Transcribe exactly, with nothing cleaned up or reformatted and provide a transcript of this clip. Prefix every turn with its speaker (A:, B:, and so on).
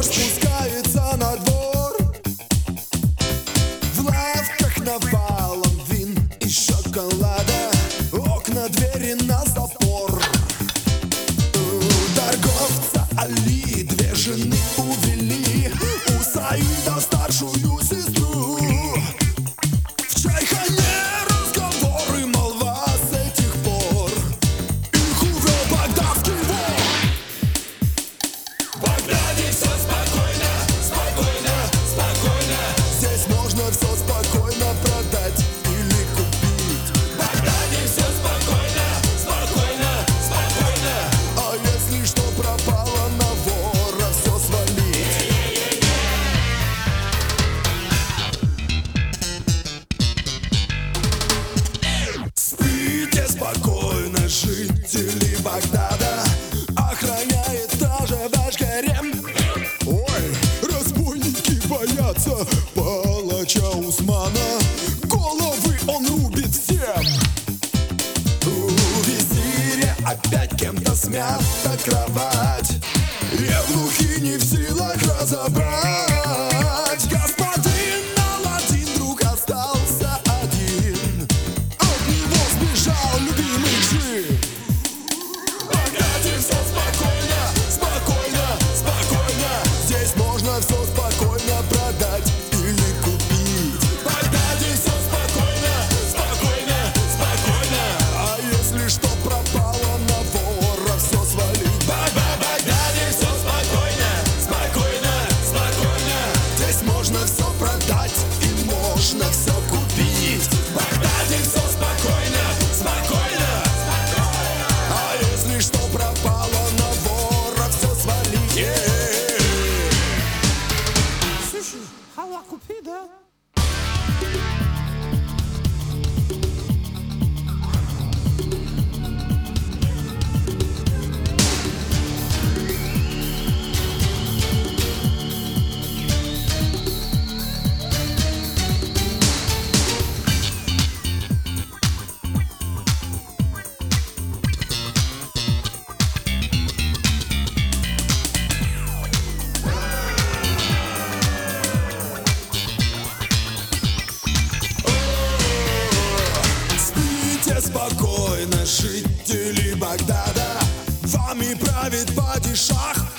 A: Дождь спускается на двор. В лавках навалом вин и шоколада. Окна, двери на запор. У торговца Али две жены увели. У Саида старшую сестру. В чайхане разговоры, молва с этих пор. Их увел багдадский вор. В Багдаде все спокойно, спокойно, спокойно. Здесь можно все спокойно продать или купить. В Багдаде все спокойно, спокойно, спокойно. А если что пропало, на вора все свалить. Спите спокойно, жители Багдада. Охраняет даже ваш гарем. Ой, разбойники боятся палача Усмана. Головы он рубит всем. У визиря опять кем-то смята кровать. Евнухи не в силах разобрать. Господин Аладдин вдруг остался один. От него сбежал любимый джин. В Багдаде все спокойно, спокойно, спокойно. Здесь можно все спокойно продать или купить. В Багдаде все спокойно, спокойно, спокойно. А если что пропало, на вора все свалить. В Багдаде все спокойно, спокойно, спокойно. Здесь можно все продать и можно все купить. В Багдаде все спокойно, спокойно. А если что пропало, на вора все свалить. Yeah.
B: Слушай, халва купи, да?
A: Спите спокойно, жители Багдада. Вами правит падишах.